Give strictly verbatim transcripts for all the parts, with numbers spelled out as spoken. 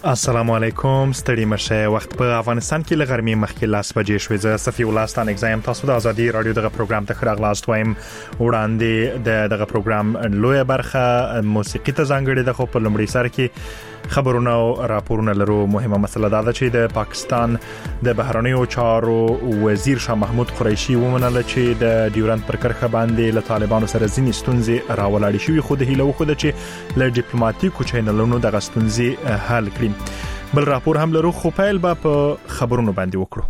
السلام علیکم، ستړي مشه. وخت په افغانستان کې لغرمي مخکې لاس بجې شوې. زه صفي ولستان اگزایم تاسو د ازادي رادیو دغه پروګرام ته خراغلاست وایم. وړاندې د دغه پروګرام لوی برخه موسیقي ته ځانګړې ده، خو په لومړي سر کې خبرونه او راپورونه لرو. مهمه مسله دا ده چې د پاکستان د بهرنیو چارو وزیر شاه محمود قریشي ومنله چې د ډیورنډ پر کرښه باندې له طالبانو سره ځینې ستونزې راولاړې شوې، خو د هیله وخوده چې له ډیپلوماټیکو چینلونو دغه ستونزې حل کړي. بل راپور هم لرو، خو پیل به په خبرونو باندې وکړو.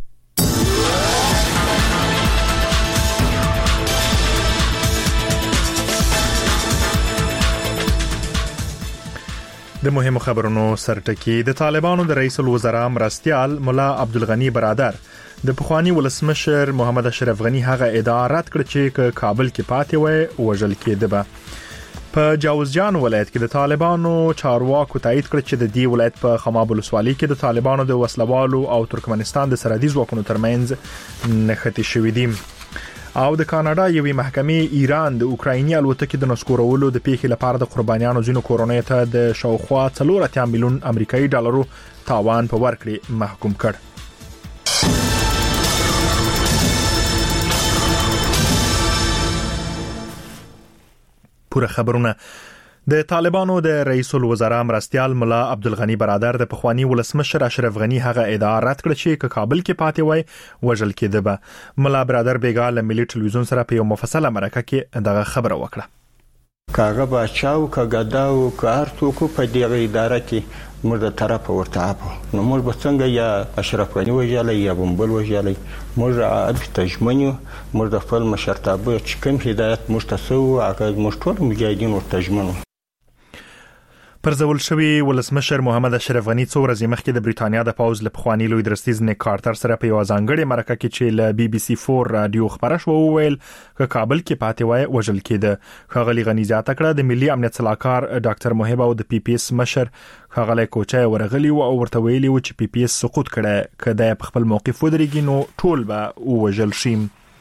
د مهمو خبرونو سرټکی. د طالبانو د رئیس الوزرا مرستیال مولا عبدالغنی برادر د پخوانی ولسمشر محمد اشرف غنی هغه ادعا رد کړ چې کابل کې پاتې وای وژل کېده. به په جاوزجان ولایت کې د طالبانو چارواکو تایید کړ چې د دې ولایت په خماب ولسوالۍ کې د طالبانو د وسلوالو او ترکمنستان د سرحدي ځواکونو ترمنځ نښتې شوې دي. او د کاناډا یوې محکمې ایران د اوکرایني الوتکې د نسکورولو د پیښې لپاره د قربانیانو ځینو کورونو ته د شاوخوا څلور اتیا میلیون امریکایي ډالرو تاوان په ورکړې محکوم کړ. پوره خبرونه. د طالبانو د رئیس الوزرا مرستیال مولا عبدالغنی برادر د پخوانی ولسمشر اشرف غنی هغه ادعا رد کړ چې کابل کې پاتې وای وژل کېده. به مولا برادر بیګا له ملي ټلویزیون سره په یو مفصله مرکه کې دغه خبره وکړه. کاغه بچاو کګداو کار توکو په دغه اداره کې موږ د طرف ورته اپو نو موږ به څنګه یا اشرف غنی وژلې یا بمبل وژلې موږ اب تجمنو موږ د خپل مشرتابه چې کوم هدایت موږ تاسو هغه موږ ټول مجاهدین ورته تجمنو. پرځول شوی ولسمشر محمد اشرف غنی څو ورځې مخکې د بریټانیا د پاوز له پخوانی لوی درستیز نیک کارټر سره په یو ځانګړي مرکه کې چې له بي بي سي فور رادیو خبره شو ویل چې کابل کې پاتې وای وژل کېده. خغلی غنی زیاته کړه د ملي امنیت صلاحکار ډاکټر محب او د پی پی اس مشر خغلی کوچای ورغلی او ورته ویلي و چې پی پی اس سقوط کړه، کله په خپل موقف ودرېږي نو ټول به وژل شي.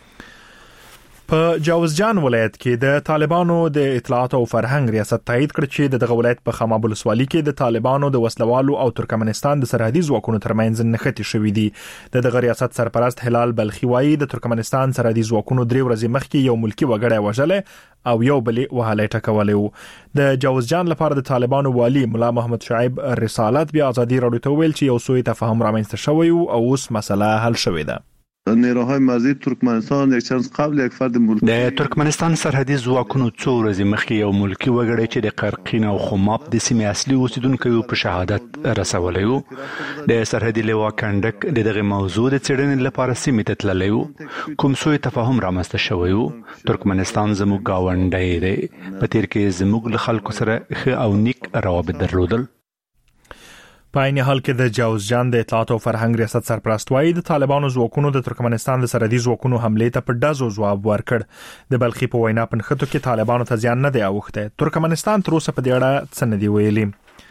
په جاوزجان ولایت کې د طالبانو د اطلاعات او فرهنګ ریاست تایید کړ چې دغه ولایت په خماب ولسوالۍ کې د طالبانو د وسلوالو او ترکمنستان د سرحدي ځواکونو ترمنځ نښتې شوې دي. د دغه ریاست سرپرست هلال بلخي وایي د ترکمنستان سرحدي ځواکونو درې ورځې مخکې یو ملکی وګړی وژل او یو بل وهلې ټکولې و. د جاوزجان لپاره د طالبانو والی مولا محمد شعیب رسالت بیا ازادي رادیو ته ویل چې یو سوء تفاهم رامنځته شوی او اوس مسله حل شوې ده. نیروهای مزید ترکمنستان یک چند قبل یک فرد ملکی د ترکمنستان سرحدي ځواکونو څو ورځې مخکې یو ملکی وګړی چې د قرقین او خماب د سیمې اصلي اوسیدونکو په شهادت رسولی و. د سرحدي لوا کنډک د دغه موضوع د څېړنې لپاره سیمې ته تللی و. کوم سوء تفاهم رامنځته شوی و. ترکمنستان زموږ ګاونډی دی، په تیر کې زموږ له خلکو سره ښه او نیک روابط درلودل. په عین حال کې د جاوزجان د اطلاعات او فرهنګ ریاست سرپرست وایي د طالبانو ځواکونو د ترکمنستان د سرحدي ځواکونو حملې ته په ډزو ځواب ورکړ. د بلخي په وینا په نښتو کې طالبانو ته زیان نه دی اوښتی. ترکمنستان تر اوسه په دې اړه څه نه دی ویلي.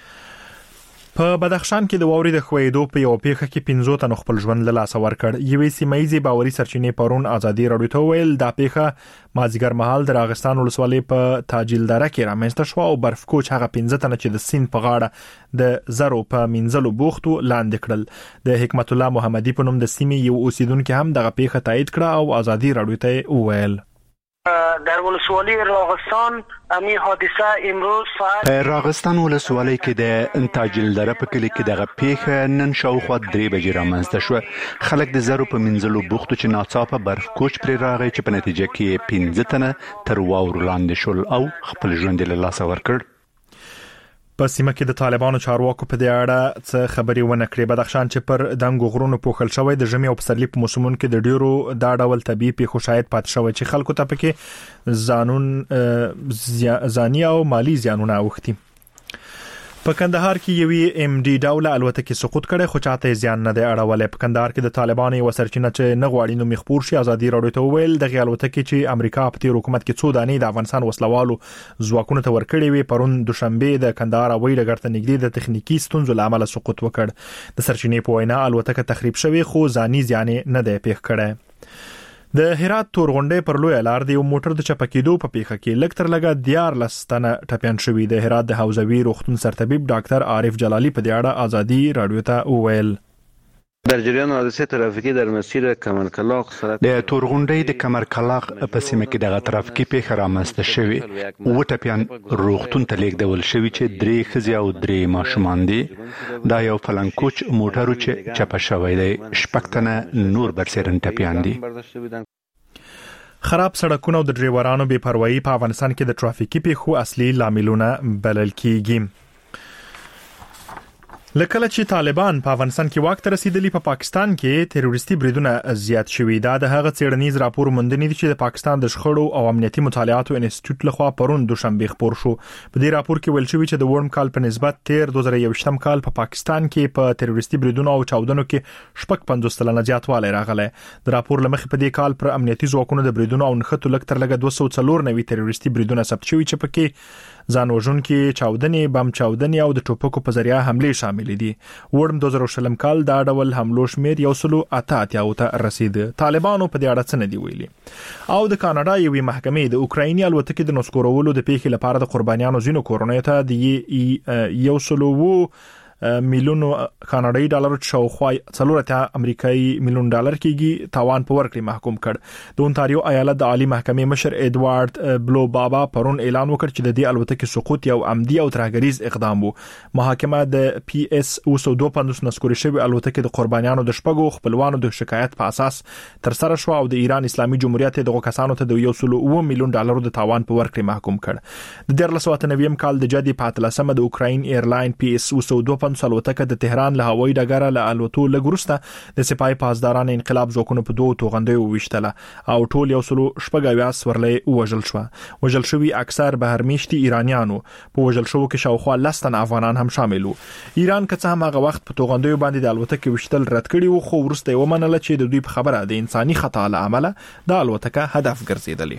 په بدخشان کې د واورې د ښویېدو په یو پیښه کې پنځو تنو خپل ژوند له لاسه ورکړ. یوې سیمایي باوري سرچینې پرون ازادي رادیو ته ویل دا پیښه مازیګر مهال د راغستان ولسوالۍ په تاجیل دره کې رامنځته شوه او برفکوچ هغه پنځه تنه چې د سیند په غاړه د زرو په منځلو بوختو لاندې کړل. د حکمت الله محمدي په نوم د سیمې یو اوسیدونکو هم دغه پیښه تایید کړه او ازادي رادیو ته وویل در ولسوالی راغستان امی حادثه امروز ساعت راغستان ولسوالی کې د تاجیل دره په کلی کې دغه پیښه نن شاوخوا درې بجې رامنځته شوه. خلک د زرو په منځلو بوختو چې ناڅاپه برف کوچ پرې راغی چې په نتیجه کې پنځه تنه تر واورو لاندې شول او خپل ژوند له لاسه ورکړ. په سیمه کې د طالبانو چارواکو په دې اړه څه خبرې ونه کړې. بدخشان چې پر دنګو غرونو پوښل شوی د ژمي او پسرلي په موسمونو کې د ډیرو دا ډول طبي پیښو شاید پاتې شوی چې خلکو ته پکې ځانون ځاني او مالی زیانونه اوښتي. په کندهار کې یوې ام ډي ډوله الوتکې سقوط کړي خو چاته زیان نه دی اړولې. په کندهار کې د طالبانو یو سرچینه چې نه غواړي نو مخبور شي ازادي رادیو ته ویل دغه الوتکې چې امریکا په تیر حکومت کې څو دانې د افغانستان وسلوالو ځواکونو ته ورکړې وي پرون دوشنبه د کندهار هوایي ډګر ته نږدې د تخنیکی ستونزو له امله سقوط وکړ. د سرچینې په وینا الوتکه تخریب شوې خو ځاني زیان نه دی پیښ کړی. د هرات تورغونډې پر لوی لار د یو موټر د چپکېدو په پیښه کې لږ تر لږه دیار لستنه ټپيان شوي. د هرات د حوزوي روغتون سرطبيب ډاکټر عارف جلالي په دې اړه ازادي رادیو ته وویل. در جریان حادثه ترافیکی در مسیر کمرکلاق سرعت د تورغونډې د کمرکلاق په سیمه کې د ترافیکي پیښه رامنځته شوې. و ټپيان روغتون ته لیږدول شوي چې درې ښځې او درې ماشومان دي. دا یو فلنکوچ موټر چې چپه شوی دی. شپږ تنه نور برسېرن ټپيان دي. خراب سړکونه او د ډرایورانو بې پروايي په افغانستان کې د ترافیکي پیښو اصلي لاملونه بلل کیږي. لکه چې طالبان په افغانستان کې واک ته رسیدلی، په پا پاکستان کې تروریستي بریدونه زیات شوي. دا د هغه څېړنیز راپور موندنې دي چې د پاکستان د شخړو او امنیتي مطالعاتو انسټیټیوټ لخوا پرون دوشنبه خبر شو. په دې راپور کې ویل شوی چې د ورم کال په نسبت تیر دوه زره یوویشتم کال په پا پاکستان کې په تروریستي بریدونو او چاودنو کې شپږ پنځوس سلنه زیاتوالی راغلی. د راپور لمخې په دې کال پر امنیتي ځواکونو د بریدونو او نښتو لږ تر لږه دوه سوه څلور نوي تروریستي بریدونه ثبت شوي چې پکې ځان وژونکي چاودنې، بم چاودنې او د ټوپکو په ذریعه حملې شامل دي. ورم دوه زره شلم کال دا ډول حملو شمیر یو سلو اته اتیا ته رسید. طالبانو په دې اړه څه نه دی ویلي. او د کاناډا یوې محکمې د اوکرایني الوتکې د نسکورولو د پیښې لپاره د قربانیانو زینو کورونې ته د یو سلو میلیونو کاناډایي ډالر شاوخوا څلور اتیا امریکایي میلیون ډالر کېږي تاوان په ورکړي محکوم کړ. د اونتاریو ایالت د عالی محکمې مشر ایدوارد بلو بابا پرون اعلان وکړ چې د دې الوتکې سقوط یو عمدي او ترهګریز اقدام وو. محاکمه د پی اس او سو دوه پنځوس نسکوري شوی الوتکې د قربانیانو د شپږو خپلوانو د شکایت په اساس تر سره شو او د ایران اسلامي جمهوریت دغه کسانو ته د یو سلو اوه میلیون ډالر د تاوان په ورکړي محکوم کړ. د دیارلس سوه اته نوي کال د جدي په اتلسمه د اوکراین ایرلاین پی اس او سو دوه پنځوس الوتکه د تهران له هوایي ډګره له الوتو لږ وروسته د سپای پاسداران انقلاب ځواکونو په دوه توغندیو وویشتله او ټول یو سلو شپږ اویا سورلۍ وژل شو. وژل شوي اکثر بهرمیشتي ایرانیانو، په وژل شوو کې شاوخوا لس تنه افغانان هم شامل وو. ایران که څه هم هغه وخت په توغندیو باندې د الوتکې وشتل رد کړي وو، خو وروسته یې ومنله چې د دوی په خبره د انساني خطا له امله د الوتکه هدف ګرځېدلې.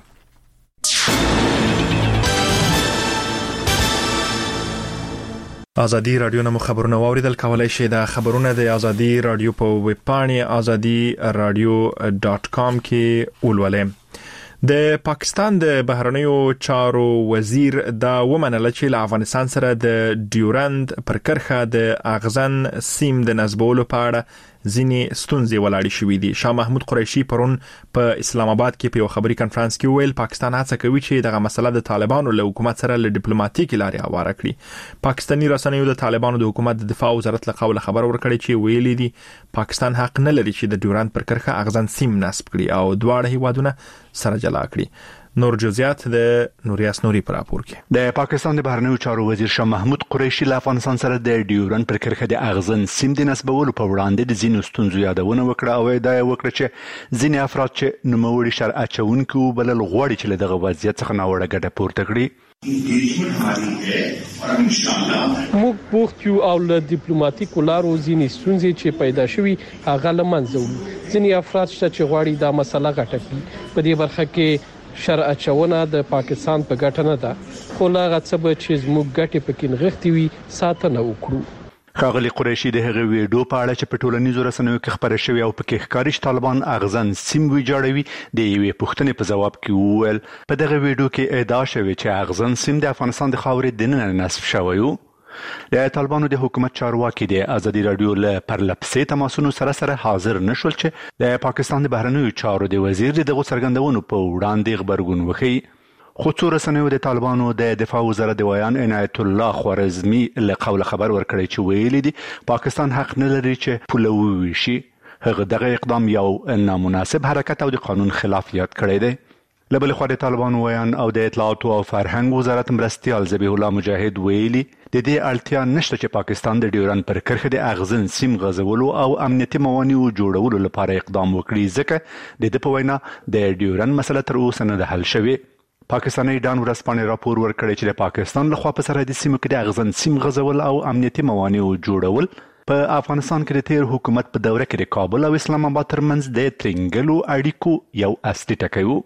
ازادي رادیو نمو خبرونه واوریدل. کولای شئ د خبرونه د ازادي رادیو په ویب پاڼې ازادي رادیو ډاٹ کام کې ولولئ. د پاکستان د بهرنیو چارو وزیر دا ومنله چې له افغانستان سره د ډیورند پر کرښه د اغزن سیم د نسبولو په اړه ځینې ستونزې ولاړې شوې دي. شاه محمود قریشي پرون په اسلام آباد کې په یو خبري کانفرنس کې ویل پاکستان هڅه کوي چې دغه مسله د طالبانو له حکومت سره له ډیپلوماټیکي لارې هواره کړي. پاکستاني رسنیو د طالبانو د حکومت د دفاع وزارت له قوله خبر ورکړی چې ویلي دي پاکستان حق نه لري چې د ډیورند پر کرښه اغزن سیم نصب کړي او دواړه هیوادونه سره جلا کړي. نور جزئیات د نوریاس نوري پر راپور کې. د پاکستان د بهرنیو چارو وزیر شاه محمود قریشي له افغانستان سره د ډیورند پر کرښه د اغزن سیم د نسبولو په وړاندې د ځینو ستونزو یادونه وکړه او دا یې وکړه چې ځینې افراد چې نوموړي شرع اچونکي وبلل غواړي چې له دغه وضعیت څخه ناوړه ګټه پورته کړي. موږ بوخت یو او له ډیپلوماټیکو لارو ځینې ستونزې چې پیدا شوي هغه له منځه وړو. ځینې افراد شته چې غواړي دا مسله غټه کړي. په دې برخه کې شرع اچونه د پاکستان په ګټه نه ده، خو لا غڅه به چې زموږ ګټې پکې نغښتې وي ساتنه وکړو. ښاغلي قریشي د هغې ویډیو په اړه چې په ټولنیزو رسنیو کې خپره شوې او پکې ښکاري چې طالبان اغزن سیم ویجاړوي د یوې پوښتنې په ځواب کې وویل په دغه ویډیو کې ادعا شوې چې اغزن سیم د افغانستان د خاورې دننه نصب شوی و. د طالبانو د حکومت چارواکي د ازادي رادیو له پرلپسې تماسونو سره سره حاضر نشول چې د پاکستان د بهرنیو چارو د وزیر دغه څرګندونو په وړاندې خبرګون وکړي. خو څو رسنیو د طالبانو د دفاع وزارت د ویان عنایت الله خوارزمي له قوله خبر ورکړی چې ویلي دي پاکستان حق نه لري چې پوله وویشي. هغه دغه اقدام یو نامناسب حرکت او د قانون خلاف یاد کړی دی. له بلې خوا د طالبانو ویان او د اطلاعاتو او فرهنګ وزارت مرستیال ذبیح الله مجاهد ویلي د دې اړتیا نشته چې پاکستان د ډیورند پر کرښه د اغزن سیم غځولو او امنیتي موانعو جوړولو لپاره اقدام وکړي ځکه د دې په وینا د ډیورند مسله تر اوسه نه ده حل شوې. پاکستاني ډان ورځپاڼې راپور ورکړی چې د پاکستان لخوا په سرحدي سیمو کې د اغزن سیم غځول او امنیتي موانعو جوړول په افغانستان کې د تیر حکومت په دوره کې د کابل او اسلام آباد ترمنځ د ترنګلو اړیکو یو اصلي ټکی و.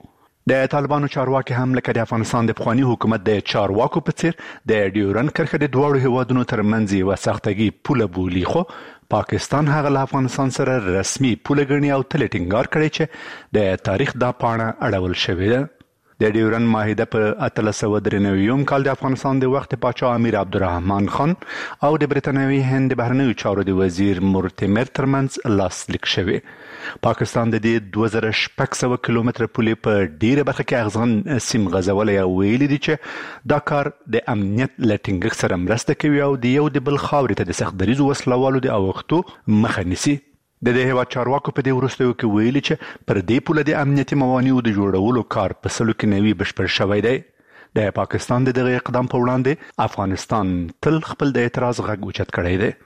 د طالبانو چارواکي هم لکه د افغانستان د پخوانی حکومت د چارواکو په څیر د ډیورن کرښه د دوړو هیوادونو ترمنځ یو سختګي پوله بولی، خو پاکستان هغه له افغانستان سره رسمي پوله ګڼي او تل ټینګار کړی چې د تاریخ دا پاڼه اړول شوې ده. د ډیورن معاهده په اتلس سوه درې نوي کال د افغانستان د وخت پاچا امیر عبدالرحمن خان او د برتانوي هند بهرنیو چارو د وزیر مورتیمر ترمنځ لاسلیک شوې. پاکستان د دې دوه زره شپږ سوه کیلومتره پولې په ډیره برخه کې اغزن سیم غځولی او ویلي دي چې دا کار د امنیت له ټینګښت سره مرسته کوي او د یو د بل خاورې ته د سخت دریځو وسلوالو د اوښتو مخه نیسي. د دې هیواد چارواکو په دې وروستیو کې ویلي چې پر دې پوله د امنیتي موانعو د جوړولو کار په سلو کې نوي بشپړ شوی دی. د پاکستان د دغه اقدام په وړاندې افغانستان تل خپل د اعتراض غږ اوچت کړی دی.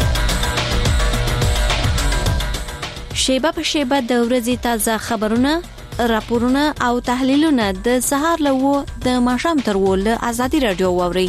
شیبه په شیبه د ورځې تازه خبرونه، راپورونه او تحلیلونه د سهار له و د ماښام تر و له ازادي رادیو واوري.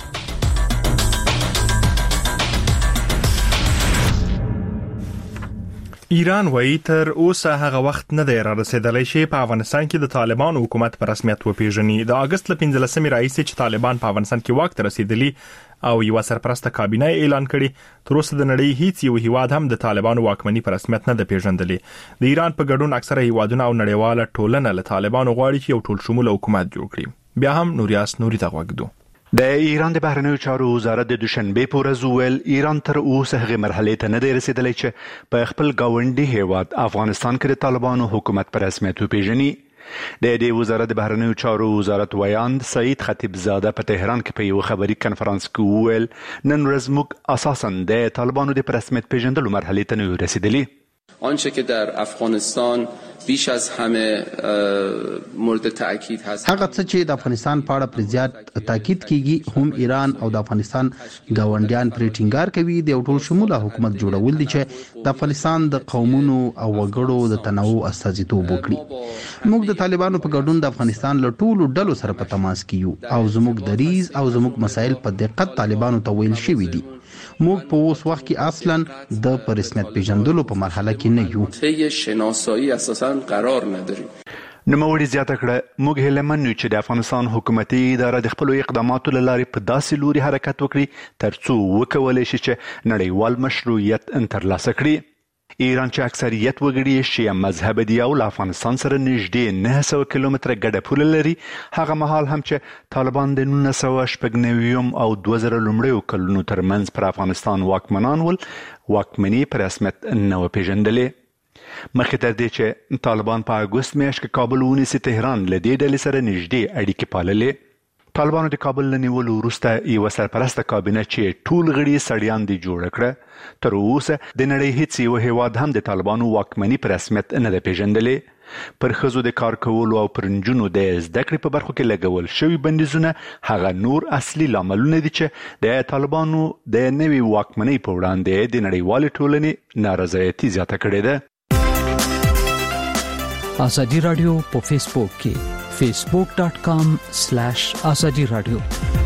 ایران وایي تر اوسه هغه وخت نه دی را رسیدلی چې په افغانستان کې د طالبان حکومت په رسمیت وپیژني. د اگست له پنځلسمې راهیسې چې طالبان په افغانستان کې واک ته رسیدلی او یو سرپرسته کابینه اعلان کړي، تر اوسه د نړۍ هیڅ یو هیواد هم د طالبانو واکمني په رسمیت نه ده پیژندلی. د ایران په ګډون اکثره هیوادونه او نړیواله ټولنه له طالبانو غواړي چې یو ټول شموله حکومت جوړ کړي. بیا هم نوریاس نوري ته غوږ دو. د ایران د بهرنیو چارو وزارت د دوشنبه په ورځ وویل ایران تر اوسه هغه مرحله ته نه دی رسیدلی چې په خپل گاونډي هیواد افغانستان کې د طالبانو حکومت په رسمیت وپیژني. د دې وزارت د بهرنیو چارو وزارت ویاند سعید خطیب زاده په تهران کې په یو خبري کنفرانس کې وویل نن ورځ موږ اساساً د طالبانو د رسمیت پیژندلو مرحله ته نه رسیدلی. آنچه که در افغانستان بیش از همه مورد تاکید هست هغه څه چې د افغانستان په اړه پر زیات تاکید کیږي هم ایران او د افغانستان گاونډیان پر ټینګار کوي د یو ټول شموله حکومت جوړول دي چې د افغانستان د قومونو او وګړو د تنوع استازیتوب وکړي. موږ د طالبانو په ګډون د افغانستان له ټولو ډلو سره په تماس کې یو او زموږ دریز او زموږ مسایل په دقت طالبانو ته ویل شوي دي. موږ په اوس وخت کې اصلا د پرسمیت پیژندلو په مرحله کې نه یو. طی شناسایی اساسا قرار نداریم. نوموړي زیاته کړه موږ هیلهمن یو چې د افغانستان حکومتي اداره د خپلو اقداماتو له لارې په داسې لوري حرکت وکړي ترڅو وکولی شي چې نړیوال مشروعیت ترلاسه کړي. ایران چې اکثریت وګړي شیعه مذهب دي او له افغانستان سره نږدې نه سوه کیلومتره ګډه پوله لري، هغه مهال هم چې طالبان د نولس سوه شپږ نوي او دوه زره لومړیو کلونو ترمنځ پر افغانستان واکمنان ول، واکمني په رسمیت نه وه پیژندلې. مخکې تر دې چې طالبان په اګوست میاشت کې کابل ونیسي، تهران له دې ډلې سره نږدې اړیکې پاللې. طالبانو د کابل له نیولو وروسته یوه سرپرسته کابینه چې ټول غړي سړیان دي جوړه کړه. تر اوسه د نړۍ هیڅ یو هیواد هم د طالبانو واکمني په رسمیت نه ده پیژندلې. پر ښځو د کار کولو او پر نجونو د زده کړې په برخو کې لګول شوي بندیزونه هغه نور اصلي لاملونه دي چې د طالبانو د نوې واکمنۍ په وړاندې د نړیوالې ټولنې نارضایتي زیاته کړې ده. ازادي رادیو په فیسبوک کې facebook dot com slash azadi radio.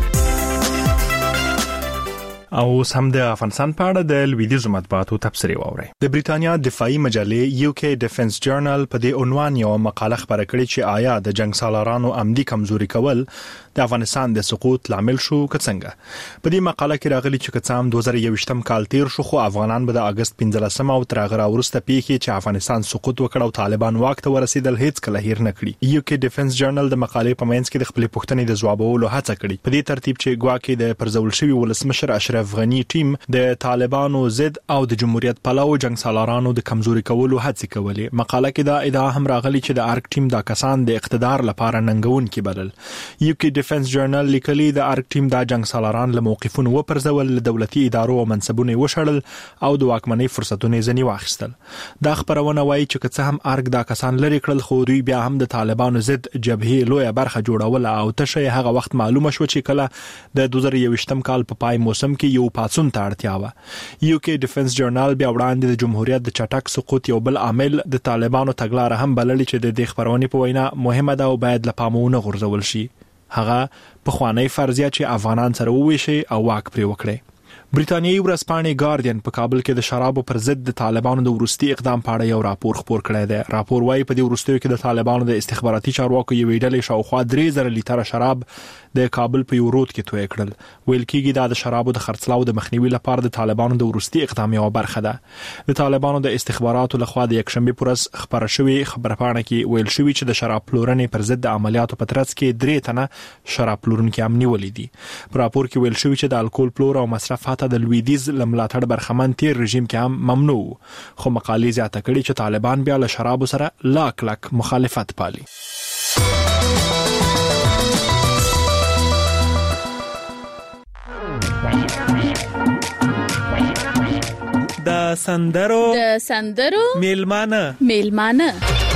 او سم د افغانستان په اړه د لویدیزو مطبوعاتو تبصرې واوري. د بریتانیا دفاعي مجلې یو کې ډیفنس جرنل په دې عنوان یو مقاله خبره کړې چې آیا د جنگ سالارانو عمدي کمزوري کول د افغانستان د سقوط لامل شو که څنګه. په دې مقاله کې راغلي چې کڅام دوه زره یوویشتم کال تیر شو خو افغانان به د اگست پنځلسمه او تر هغه وروسته پیښې چې افغانستان سقوط وکړ او طالبان واک ته ورسېدل هیڅ کله هیر نه کړي. یو کې ډیفنس جرنل د مقالې په منځ کې د خپل پوښتنې د ځوابولو هڅه کړې په دې ترتیب چې ګواکې د پرځول شوی ولسمشر اشرف غنی ټیم د طالبانو ضد او د جمهوریت پلو جنگ سالارانو د کمزوري کولو هڅې کولې. مقاله کې دا ادعا هم راغلي چې د ارک ټیم دا کسان د اقتدار لپاره ننګون کې بدل. یو کې ډیفنس جرنل لیکلي د ارک ټیم دا جنگ سالاران له موقفونو وپرځول، له دولتي ادارو او منصبونو وشړل او د واکمنۍ فرصتونه ځنی واخیستل. دا خبرونه وایي چې که څه هم ارک دا کسان لري کړل خو دوی بیا هم د طالبانو ضد جبهې لویه برخه جوړول او تشه هغه وخت معلومه شو چې کله د دوه زره یوویشتم کال په پای موسم کې یو پاتون ته اړتیا و. یو کې ډیفنس جرنل بیا وړاندې د جمهوریت د چټک سقوط یو بل عامل د طالبانو تګلاره هم بللې چې د دې خبرونې په وینا مهمه ده او باید له پامه ونه غورځول شي. هغه په خوانی فرضیه چې افغانان سره وویشي او واک پرې وکړي. بریټانیایی ورځپاڼې ګارډین په کابل کې د شرابو پر ضد د طالبانو د ورستي اقدام په اړه یو راپور خپور کړی دی. راپور وايي په دې ورستیو کې د طالبانو د استخباراتي چارواکو یوې ډلې شاوخوا درې زره لیټره شراب د کابل په یو رود کې توی کړل. ویل کېږي دا د شرابو د خرڅلاو د مخنیوي لپاره د طالبانو د ورستي اقدام یو برخه ده. د طالبانو د استخباراتو لخوا د یکشنبه پر ورځ خبره شوې خبرپاڼه کې ویل شوی چې د شراب پلورنې پر ضد د عملیاتو په ترڅ کې درې تنه شراب پلورونکي امنیتي ولیدي. په راپور کې ویل شوی چې د الکول پلور او مصرف حتی د لویدیز لملاتړ برخمن تیر رژیم کې هم ممنوع، خو مقالې زیاته کړي چې طالبان بیا له شرابو سره لاک لاک مخالفت پالي. د سندرو د سندرو میلمانه میلمانه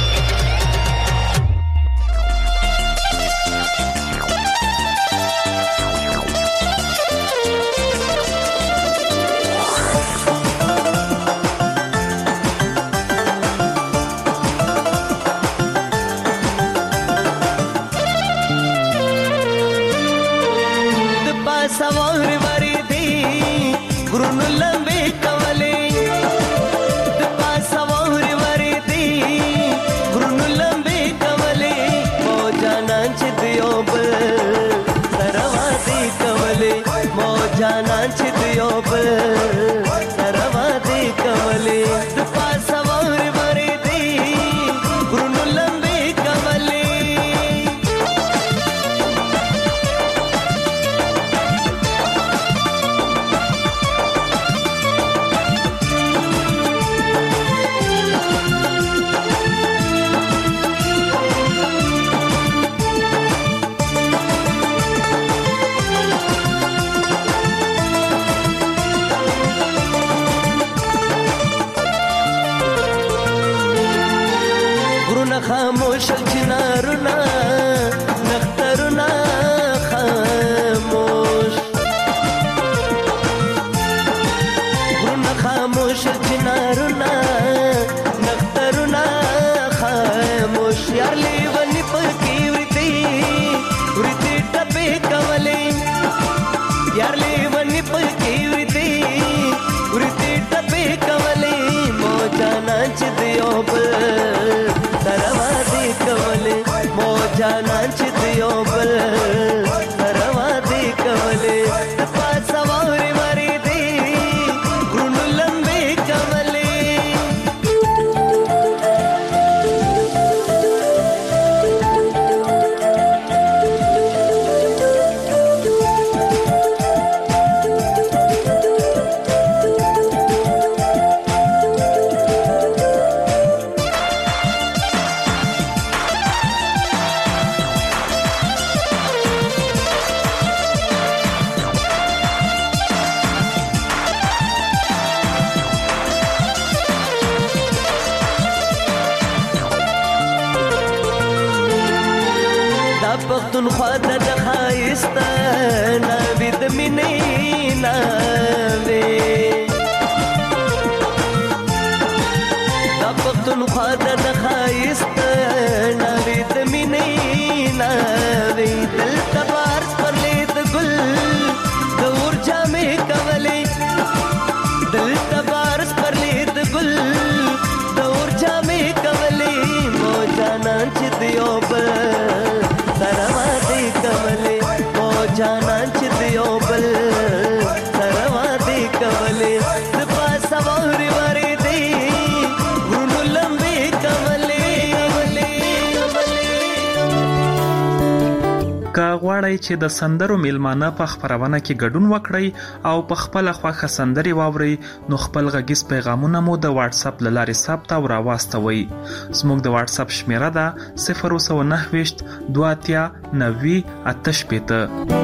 غواړئ چې د سندرو میلمانه په خبرونه کې ګډون وکړئ او په خپل خوښه سندري واورئ، نو خپل غږیز پیغامونه مو د واتس اپ لارې ثبت او راواستوئ. زموږ د واتس اپ شمیره ده صفر نهه دوه اتیا نوي اتشپیته.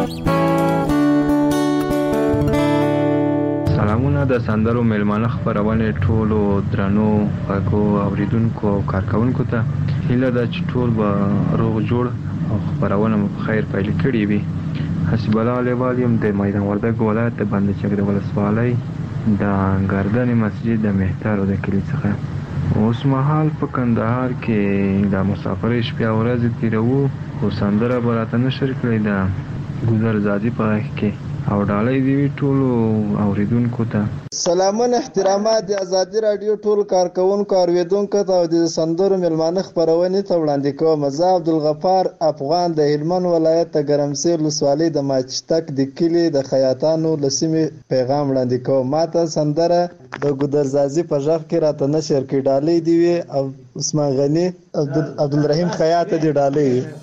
سلامونه د سندرو میلمانه خبرونه ټولو درنو غږو اوریدونکو او کارکونکو ته هیله ده چې ټول به روغ جوړ او خبرونه مو په خیر پیل کړي وي. حسب الله لیوالیم د میدان وردګ ولایت د بند چک د ولسوالۍ د ګردن مسجد د مهتر د کلی څخه. اوس مهال په کندهار کې د مسافرۍ شپه ورځ تیرو او سندره براته نشر کړی د ګذر زادي په کې او ډالۍ دی ټول اوریدونکو ته سلامون احترامات د ازادي رادیو ټول کارکونکو اوریدونکو ته د سندرو ملمانه خبرونه ته وړاندې کوم. زه عبدالغفار افغان د هلمند ولایت د ګرمسیر ولسوالۍ د ماچتک د کلی د خیاطانو لسمې پیغام وړاندې کوم. ماته سندره د ګودرزازي په ژغ کې راته نشر کې ډالۍ دی وي او عثمان غنی عبدالرحیم خیاط دی ډالۍ.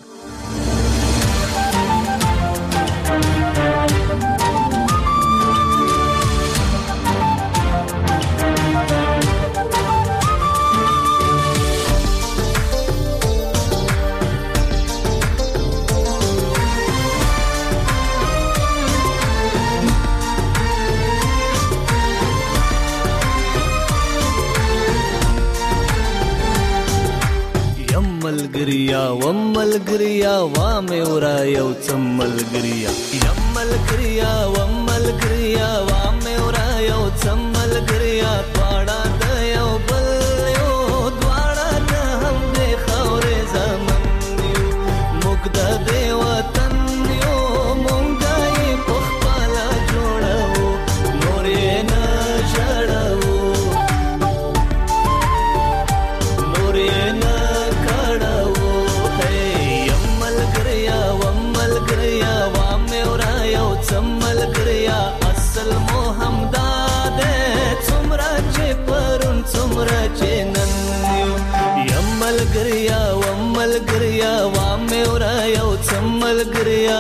ملګریا و ملګریا وا مې ورا یو څم ملګریا یم ملګریا و ملګریا وا مې ورا یو څم ملګریا دواړه د یو بل یو دواړه د هم دې خاورې زمن یو موږ د دې وطن یو موږ یې په خپله جوړو نور یې نه ژړو نور یې نه ملګریا اصل مو همدا ده څومره چې پرون څومره چې نن یو یم ملګریا و ملګریا وا مې ورا یو څم ملګریا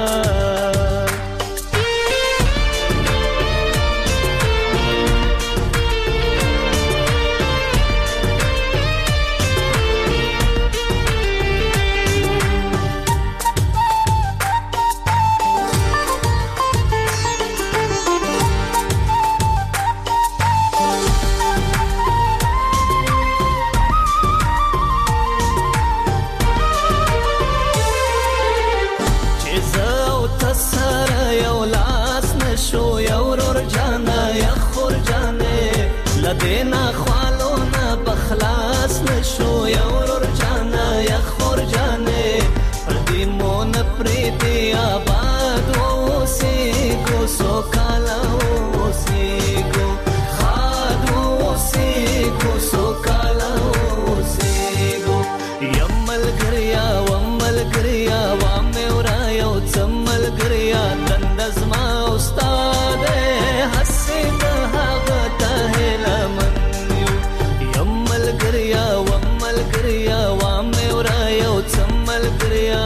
دینا خوالو نا بخلاص نشو یورور جانا یا خور جانے پردی مون پریتی آباد او سی گو سو کالا او سی گو خاد او سی گو سو کالا او سی گو یم ملګریا و ملګریا وا مې ورا یو څم ملګریا دندز ما استاد حسې د هغه ته لمن یم ملګریا و ملګریا وا مې ورا یو څم ملګریا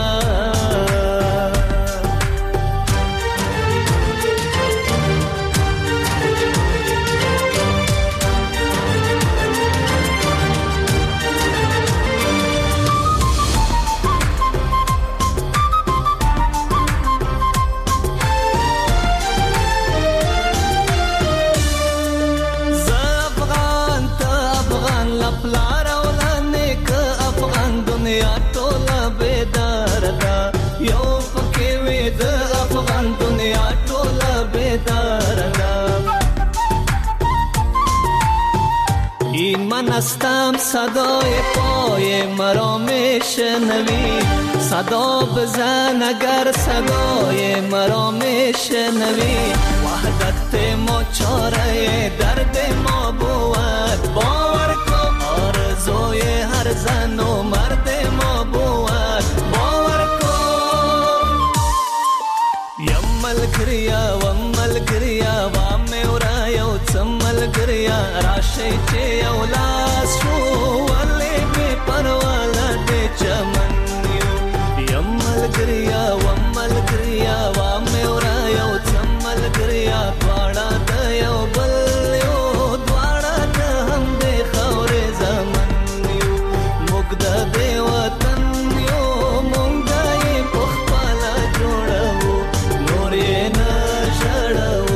منستم صدای پای مرا میشنوی صدا بزن اگر صدای مرا میشنوی وحدت ما چاره درد ما بود باور کن آرزوی هر زن و مرد ما بود باور کن یم ملګریا و ملګریا وا مې ورا یو څم ملګریا راشي چې یو لاس شو ولې بې پرواله دې چمن یو یم ملګریا و ملګریا وا مې ورا یو څم ملګریا دواړه د یو بل یو دواړه د هم دې خاورې زمن یو موږ د دې وطن یو موږ یې په خپله جوړو نور یې نه ژړو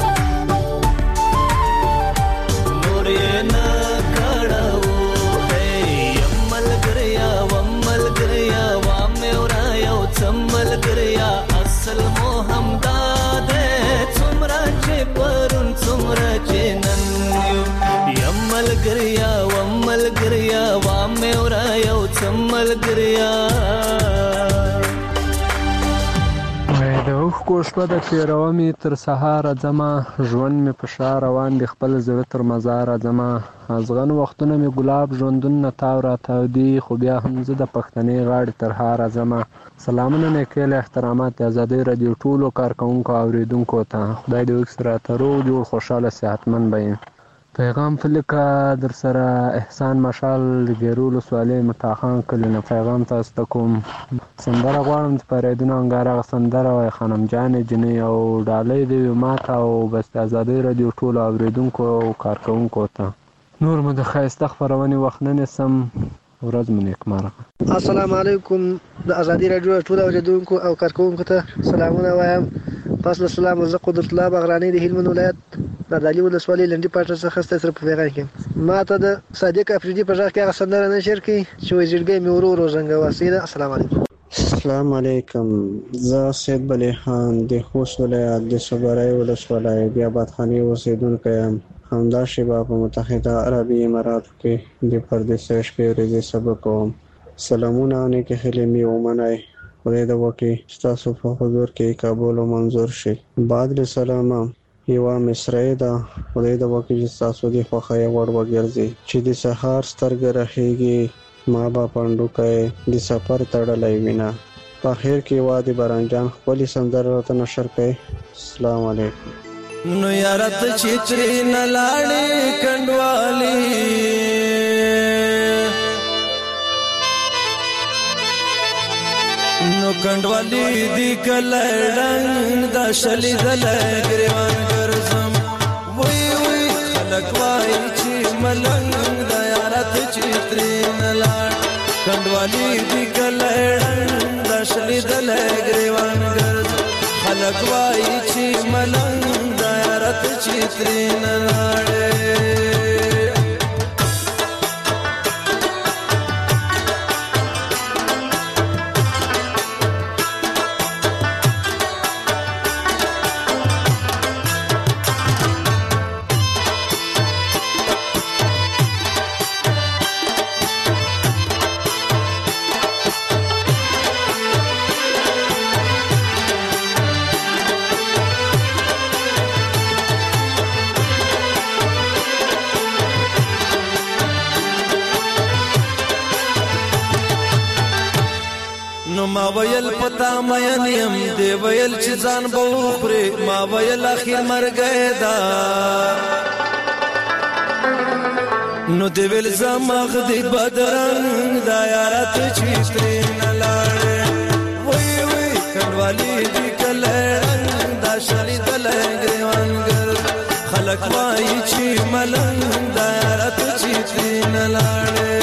نور یې نه کړو یم ملګریا و ملګریا وا مې ورا یو څم ملګریا اصل مو همدا ده څومره چې پرون څومره چې نن یو یم ملګریا و ملګریا وا مې ورا یو څم ملګریا د اوښکو شپه د تېروه مې تر سهاره ځمه، ژوند مې په شا روان دی خپل زړه تر مزاره ځمه. ازغن وختونه مې ګلاب ژوندون نه تاو را تاو دي، خو بیا هم زه د پښتنې غاړې تر هاره ځمه. سلامونه نیکۍ له احترامات د ازادۍ راډیو ټولو کارکوونکو اوریدونکو ته. خدای دې وکړي راته روغ جوړ خوشحاله صحتمند به یم. پیغام فلیکه در سره احسان مشال ګیرو ولسوالۍ متاخان کلي نه پیغام تاسو ته کوم. سندره غواړم چې پریدونه انګار هغه سندره وایي خانم جانې جنۍ او ډالۍ دې وي ماته او بس د ازادۍ راډیو ټولو اوریدونکو او کارکوونکو ته. نور مو د ښایسته خپرونې وخت نه نیسم. ورځ مو نیکمرغه. السلام علیکم د ازادۍ راډیو ټولو اوریدونکو او کارکوونکو ته سلامونه وایم. پس له سلام زه قدرت الله بغرانی د هلمند ولایت د دالي ولسوالۍ لنډي پاټر څخه ستاسو په پیغام کې ما ته د صادق افریدي په ځای کې هغه سندره نشر کی چې وزیرګي مې ورو ورو څنګه واسیده. السلام علیکم. السلام علیکم. زه سید بلی خان د خوست ولایت د صبرای ولسوالۍ بیاباد خاني اوسیدونکی یم. همدا شیبه په متحده عربي اماراتو کې د پردیسۍ شپې ورځې سبق کوم. سلامونه او نیکې هیلې مې ومنئ. خدای دې وکړي ستاسو په حضور کې قبول او منظور شي. بعد له سلامه یوه مصرعه ده. خدای دې وکړي چې ستاسو د خوښۍ وړ وګرځي چې د سهار سترګې رخیږي ما به پنډوکی د سفر تړلی وینه. په اخر کې یوه د بارانجان ښکلې سندره راته نشر کړئ. السلام علیکم. نو یارت چتری نلاړې کنډوالي نو کنډوالی دی کلړنګ دا شلی دل ګریوان ګرځم وای وای خلک وای چې ملنګ دا یارت چتری نلاړ کنډوالی دی کلړنګ دا شلی دل ګریوان ګرځم خلک وای چې ملنګ دا یارت چتری نلاړ. ما ویل پتا مین یم دی ویل چې ځان به وخوري ما ویل اخر مرګ دا نو دی ویل زماغ دی بدرنګ دا یارت چتری نلاړې وای وای کنډوالی دی کلړنګ دا شلی دل ګریوان ګر خلک وای چې ملنګ دا یارت چتری نلاړې.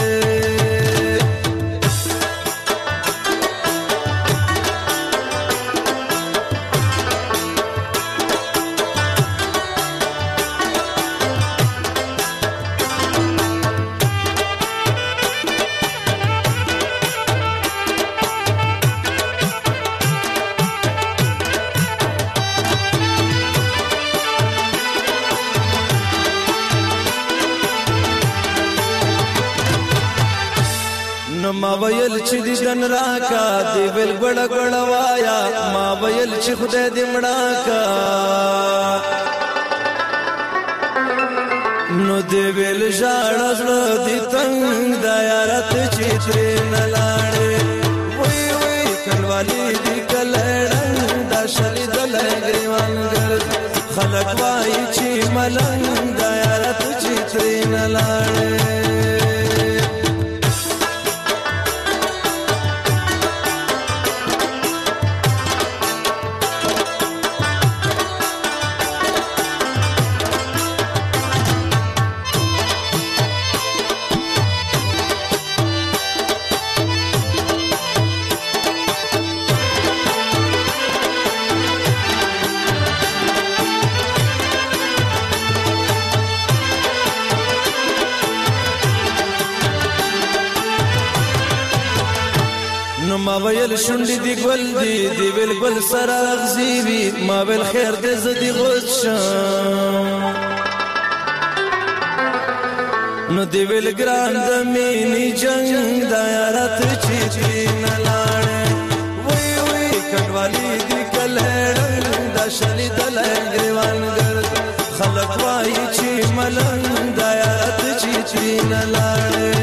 ما ویل چې دې دن راکا دی ویل ګړ ګړ وایا ما ویل چې خدای دې مړا کا نو دی ویل ژړ زړه دې تنگ دا یارت چتری نلاړې وای وای کنډوالی دې کلړنګ دا شلی دل ګریوان ګر خلک وای چې ملنګ دا یارت چتری نلاړې. ما ویل شونډې دی ګل دی دی ویل ګل سره اغزی وی ما ویل خیر دې زدي غوښ نو دی ویل ګران د مینې جنگ دا یارت چتری نلاړې وای وای کنډوالی دی کله نه لاړې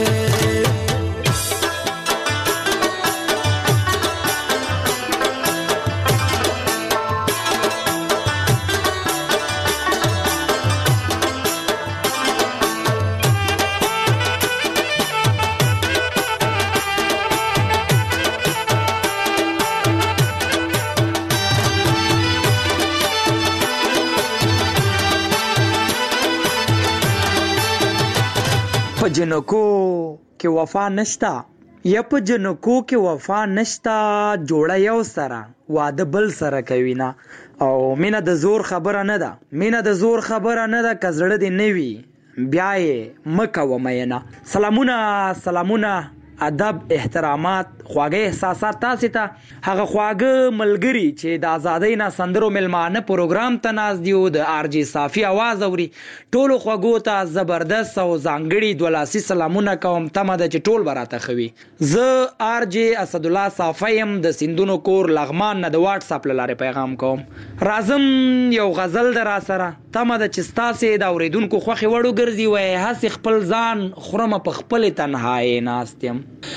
په جنکو کې وفا نشتا یا په جنکو کې وفا نشتا جوړه یو سره واده بل سره کوي نه او مینه د زور خبره نه ده مینه د زور خبره نه ده که زړه دې نه وي بیا یې مه کوه مینه. سلامونه سلامونه ادب احترامات خواږه احساسات تاسو ته هغه خواږه ملګری چې د ازادۍ نه سندرو ملمانه پروګرام ته ناز دیو د ار جی صافي आवाज اوري ټولو خواږو ته زبردست او ځانګړي دولاسي سلامونه کوم تمه د چټول براته خوي. زه ار جی اسد الله صافیم د سندونو کور لغمان نه د واتس اپ لاره پیغام کوم. رازم یو غزل در سره تمه د چستاسه د اوریدونکو خوخي وړو ګرځي وای هڅ خپل ځان خرمه په خپل تنهایی ناستم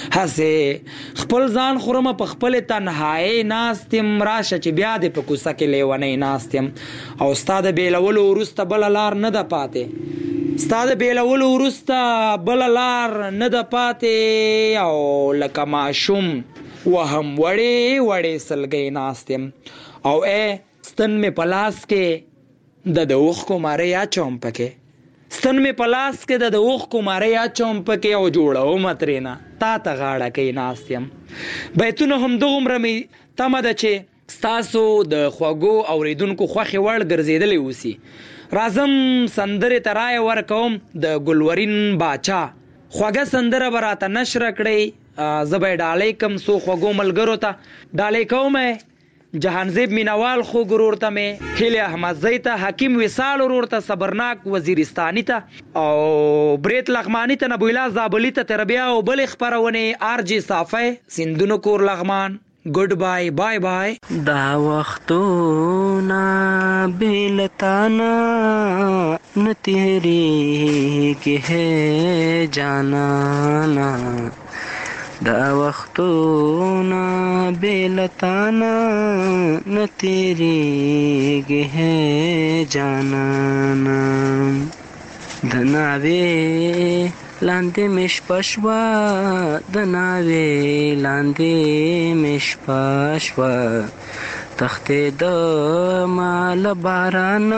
هسه خپل ځان خورم په خپل تنهایی ناستم راشه چې بیا دې په کوڅه کې لیونی ناستم او استاد بیلولو ورسته بل لار نه ده پاتې استاد بیلولو ورسته بل لار نه ده پاتې او لکه ماشوم وهم وړې وړې سلګۍ ناستم او ا ستن می پلاس کې د دوخ کو ماره یا چوم پکې ستن می پلاس کې د دوخ کو ماره یا چوم پکې او جوړو مترینا تا ته غاړه کې ناستم. بیتونه هم دومره می تمه ده چې ستاسو د خوږو اوریدونکو خوخي وړ ګرځیدلی وسی. رازم سندره ترای ور کوم د ګلورین باچا خوږه سندره براته نشر کړی زبې ډالې کم سو خوږو ملګرو ته ډالې کومه جهانزیب مینوال خو غرور ته مې هله احمد زیته حکیم وصال ورور ته صبرناک وزیرستانی ته او بریت لغمانی ته نبویلا زابلی ته تربیه او بل خبرونه ار جی صافه سندونو کور لغمان. گڈ بای بای بای. دا وختونه بیلتانا نتیری کی ہے جانانا دا وختونه بیلتانا نتیری کی ہے جانانا دناوی لاندې مش پښوا د ناوې لاندې مش پښوا تختې د مال باران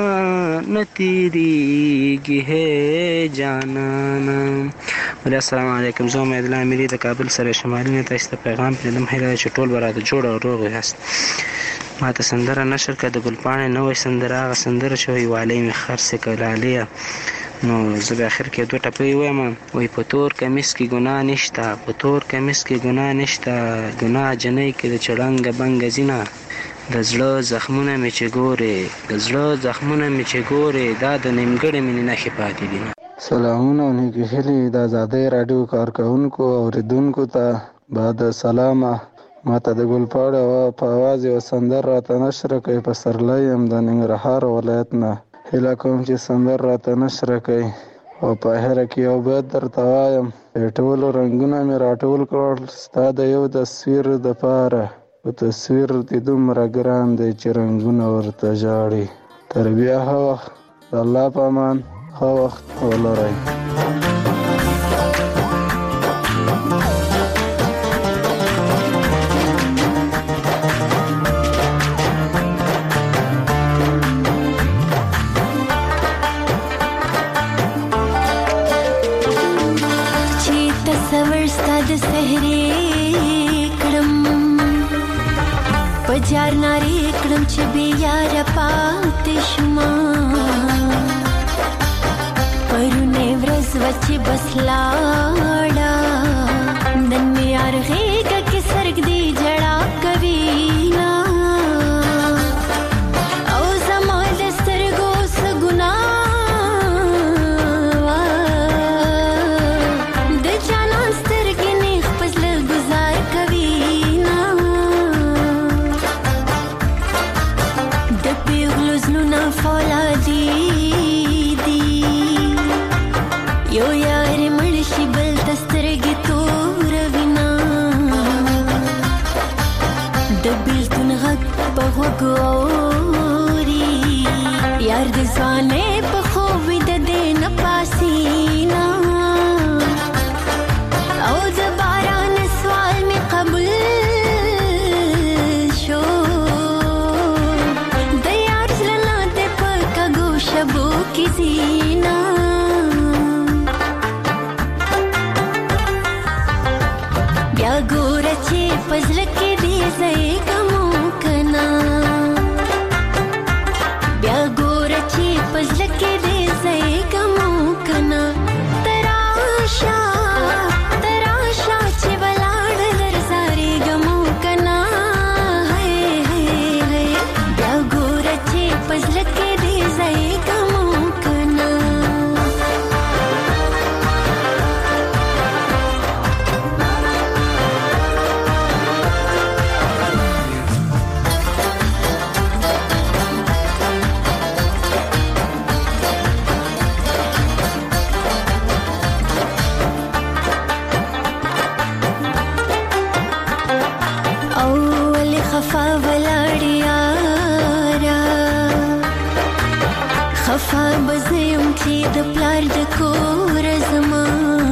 نتیریږي ہے جانانا. السلام علیکم. زه امید الله امری د کابل سره شمالي نه تاسو ته پیغام پرېدم هیله چې ټول براته جوړ او روغ یاست. ما ته سندره نشر کړه د ګلپاڼې نوې سندره هغه سندره چې وایي والی مې خرڅ کړه نو زه به اخر کې دوه ټپې وایم وای په تور کمیس کې ګناه نشته په تور کمیس کې ګناه نشته ګناه جنۍ کې د چړنګ بنګ زینا د زړه زخمونه مې چې ګورې د زړه زخمونه مې چې ګورې دا د نیمګړې مینې نښې پاتې دي. سلامونه او نیکې هیلې د ازادۍ راډیو کارکوونکو او اوریدونکو ته بعد سلامه. ما ته د ګلپاڼې په اواز یو سندر راته نشر کوي په سرلی یم د ننګرهار ولایت نه هیله کوم چې سندر راته نشر کوي او په هره کې یو بیت درته وایم ټولو رنګونه مې راټول کړل ستا د یو تصویر دپاره په تصویر دې دومره ګران دی چې رنګونه ورته ژاړي. تر بیا ښه وخت د الله په امان ښه وخت ولرئ. پجار ناری کړم چې بیا را پاتې شوم پرونه ورځ وچې بس لاړه نن مې ارغېږه کې سرګ دی جړا کوي نه او زما د سترګو څه ګناه د جانان سترګې نیغ په زړه ګزار کوي فولادی دی یو ګوري یار د ځوانې په خوب د دې نه پاسینا او د باران سوال می قبول شو د یار زلنا د پکګو شبو کی زینا بیا ګور چې پزل کې دې زې کوم کنا بیا ګور چې پزل کې دې زې کوم کنا تراشا تراشا چې بلاړ درځاري ګمو کنا هي هي هي بیا ګور چې پزل کې دې زې کوم کنا خفا ولاړیارا خفا بزیم چې د پلار د کور زما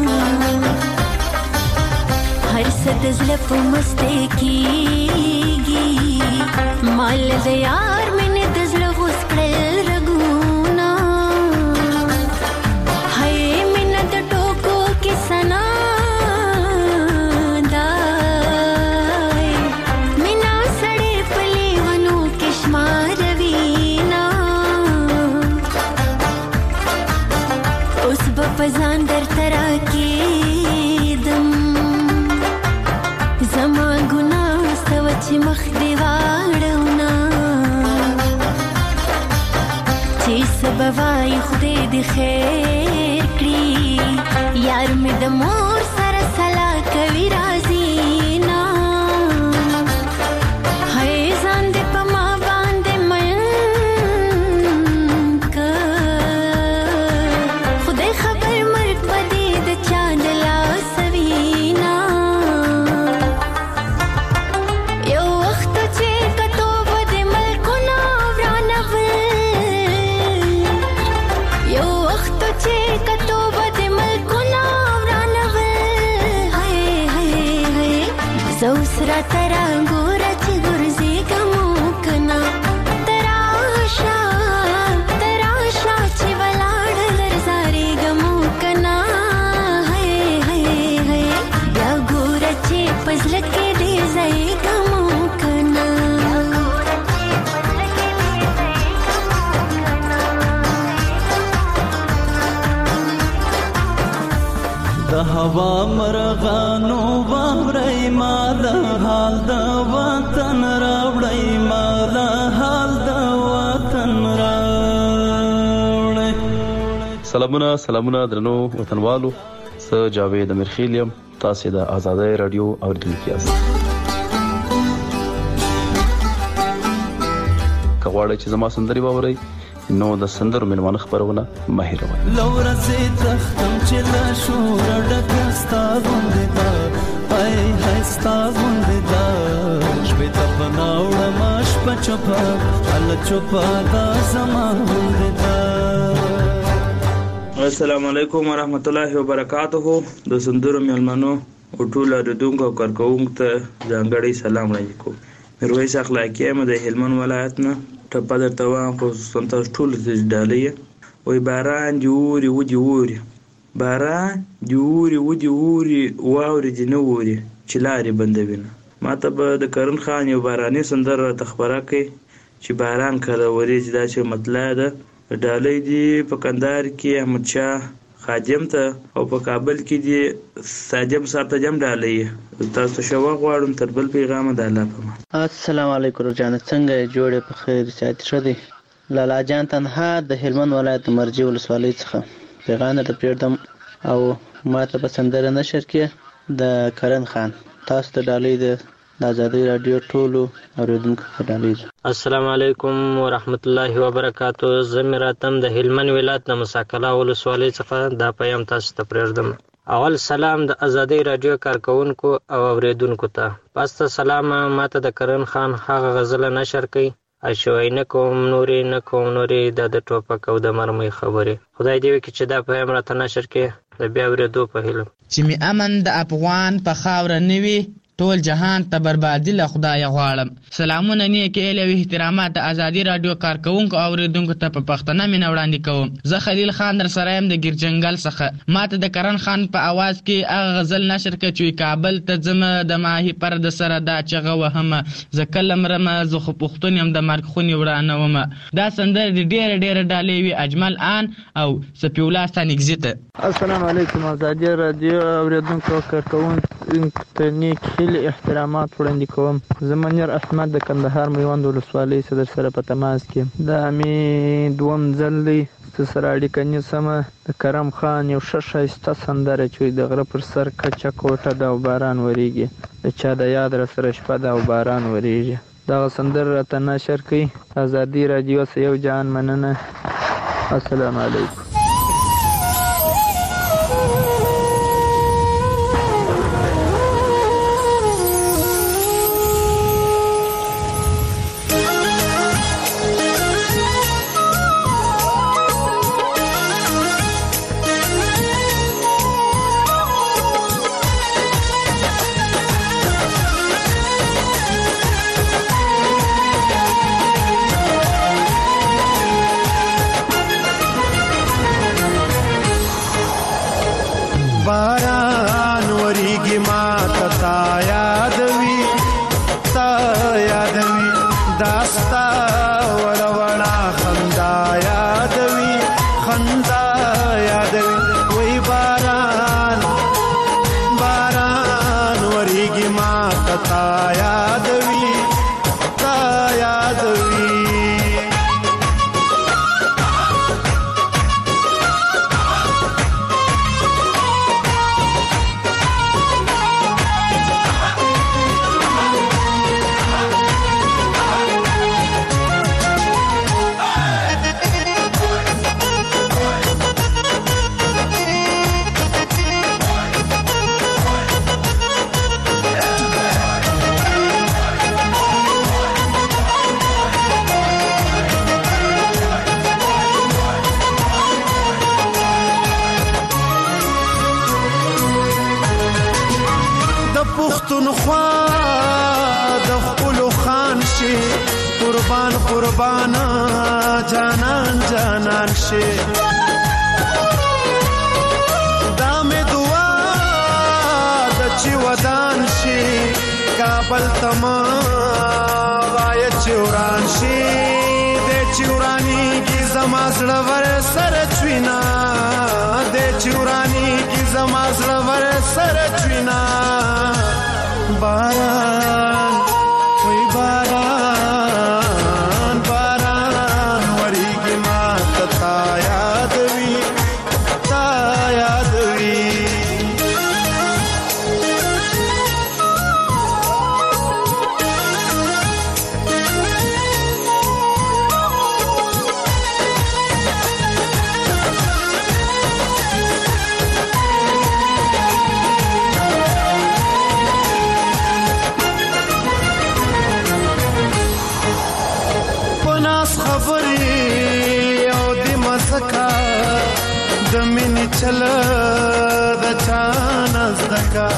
هر څه د زړه په مسته کېږي مال د یار مینې د زړه غوس کړل رګونه هی مینه د ټوکو کې سنا پزان در ترا کېدم زما ګناه سوه چې مخ دې واړونه چې څه به وایي خدای دې خیر کړي یار مې د مور سره سلا کوي راځي نه هی ځان دې په ما باندې مین که خدای خبر مرګ به دې د چا د لاس وینا یو وخت چې کتو به د ملکونه ورانول یو وخت چې کتو به د ملکونه ورانول هی هی هی زه اوس راته راګوره چې ګرځېږم کنه تراشه تراشه چې ولاړ درځارېږم کنه هی هی هی بیا ګوره چې په زړه کې دې ځایږم کنه د هوا مرغانو واورئ ما د حال د وطن راوړئ ما د حال د وطن راوړئ. سلامونه سلامونه درنو وطنوالو، زه جاوید امیرخیل یم، تاسو د آزادۍ رادیو اوریدونکي یاست. که غواړئ چې زما سندرې واورئ نو د سندرو مېلمانه خپرونه مه هېروئ. لورځې تختم چې له شوره ډکه ستا غوندې ده، ای های ستا غوندې ده، شپې ته پناه وړمه شپه چوپه هله چوپه دا زما غوندې ده. السلام علیکم ورحمت الله وبرکاته. د سندرو مېلمنو او ټولو اورېدونکو او کارکوونکو ته ځانګړی سلام وړاندې کوم. میرویس اخلاقي یم د هلمند ولایت نه. ټپه درته وایم خصوصا تاسو ټولو ته چې ډالۍ یم. وایي باران دې اوري ودې اوري، باران دې اوري ودې اوري، واورې دې نه اوري چې لارې بندوي نه. ما ته به د کرن خان یو باراني سندره راته خپره کړي چې باران کله ورېږي، دا چې مطلع ده. ډالۍ دې په کندهار کې احمدشاه خادم ته او په کابل کې دې ساجم صاحب ته جم ډالۍ. تاسو شوا غواړم تر بل پیغامه د الله په امان. السلام علیکم جان، څنګه جوړې په خیر ساتي شه دي. لالا جان تنها د هلمند ولایت مرجی ولسوالۍ څخه پیغام ته پریږدم او ما ته په سندره نشر کې د کرن خان تاسو ته ډالۍ ده د آزادۍ رادیو ټولو اوریدونکو ته ډالۍ ده. السلام علیکم ورحمت الله وبرکاتو. زه میراتم د هلمند ولایت د مساکلا ولسوالۍ څخه دا پیغام تاسو ته پریږدم. اول سلام د آزادۍ رادیو کارکونکو او اوریدونکو ته. پس ته سلام ماته د کرن خان هغه غزل نشر کړي اشوي نه کوم نورې نه کوم نورې د د ټوپک او د مرمۍ خبرې خدای دې وکړي چې دا پیغام راته نشر کړي د بیا اورېدو په هیله چې مې امن د افغان په خاوره نه وي ټول جهان ته بربادي له خدای غواړم. سلامونه نیک ایله او احترامات د ازادي رادیو کارکونکو او اوریدونکو ته په پښتنه مینه وړاندې کوم. زه خلیل خان در سره يم د ګرجنګل څخه. ماته د کرن خان په आवाज کې هغه غزل نشر کړ چې کابل ته ځم د ماهي پر د سره دا چغه وهمه زه کلم رمه زه خو پښتون يم د مرګ خونی وړانه ومه. دا سندر د ډېر ډېر ډالې وی اجمل آن او سپیولا ستانګزیته. السلام علیکم ازادي رادیو اوریدونکو کارکونکو ته نیک احترامات وړاندې کوم. زه منیر احمد د کندهار میوند ولسوالۍ صدر سره په تماس کې. دا مې دوم ځل دی چې سره اړیکه نیسمه. د کرم خان یو ښه ښایسته سندره چې د غره پر سر کچه کوټه ده او باران وریږي د چا د یاد را سره شپه ده او باران وریږي. دغه سندره راته نشر کړئ. ازادي رادیو څخه یو جان مننه. السلام علیکم. باران وریږي ما ته یادوي تا یادوي داستا وړوړا خندا یادوي خندا یادوي وای باران باران وریږي ما ته یادوي تا یادوي. پښتونخوا د خپل خان شي قربان قربان جانان جانان شي. دا مې دعا د چې ودان شي کابل تما وای چوران شي د چورانی کی زما زړه ور سره چوینا د چورانی کی زما زړه ور سره چوینا. باران وای باران باران وریږي ما ته یادوي تا یادوي. د مینې چل د چانه زدکا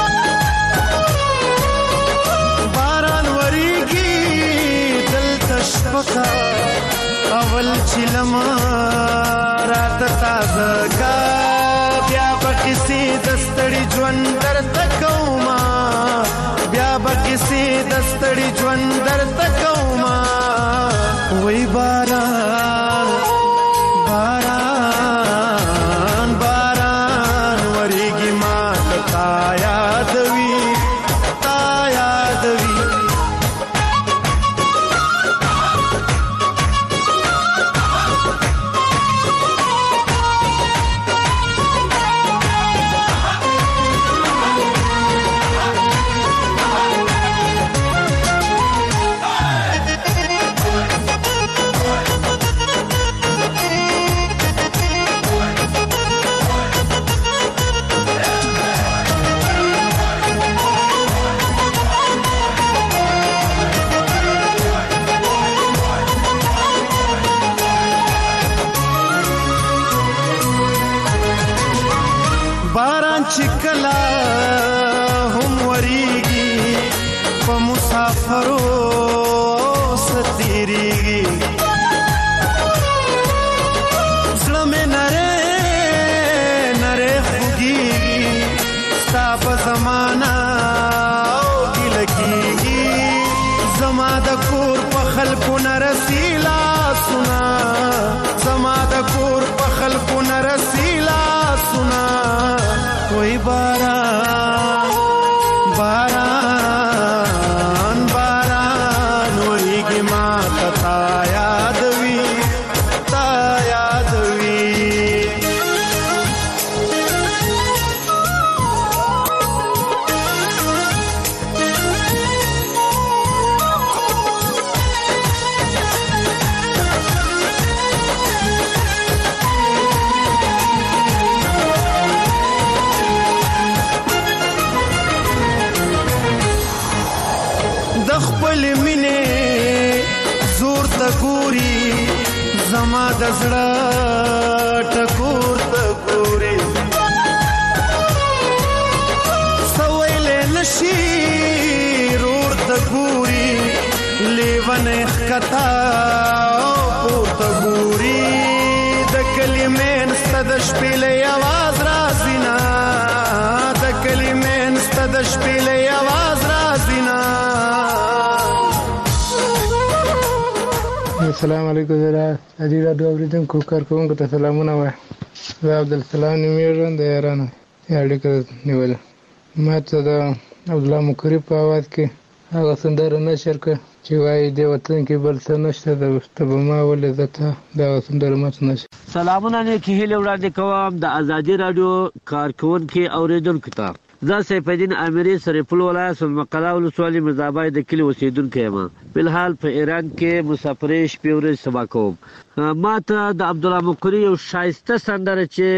باران وریږي دلته شپکا اول چې لمه راته تازه کا بیا به کیسې د ستړي ژوند درته کومه بیا به کیسې د ستړي ژوند درته کومه. وای باران باران باران وریږي ما ته یادوي تا یادوي. مسافرو ستیریږي زړه مې نری نری خوږیږي ستا په زمانه او ګیله کېږي زما د کور په خلکو نه رسي لاسونه زما د کور په خلکو نه رسي لاسونه وای باران باران باران وریږي ما ته تا یادوي تا یادوي ګوري زما د زړه ټکور ته ګوري سویلې نشي رور ته ګوري لیونه ښکتا پورته ګوري د کلمې نسته د شپېلې اواز راځي نه د کلمې نسته د شپېلې اواز راځي نه السلام علیکم زه ازادي راډیو اوریدونکو کارکوونکو ته سلامونه وایم زه عبدالسلام نومیږم د یارانو اړیکه نیوله ما ته د عبدالله مکري په اواز کې هغه سندره نشر کړه چې وایي دې وطن کې بل څه نشته د ته به ما ولې زه ته دغه سندره ما ته نشر سلامونه نیکې هیلې وړاندې کوم د ازادي راډیو کارکوونکي اوریدونکو ته زه سیف الدین امیری سرپل ولایت المقلا ولسوالۍ مرزابای د کلي اوسیدونکی یم فلحال په ایران کې مسافرۍ شپې ورځې سبا کوم ما ته د عبدالله مکري یو ښایسته سندره چې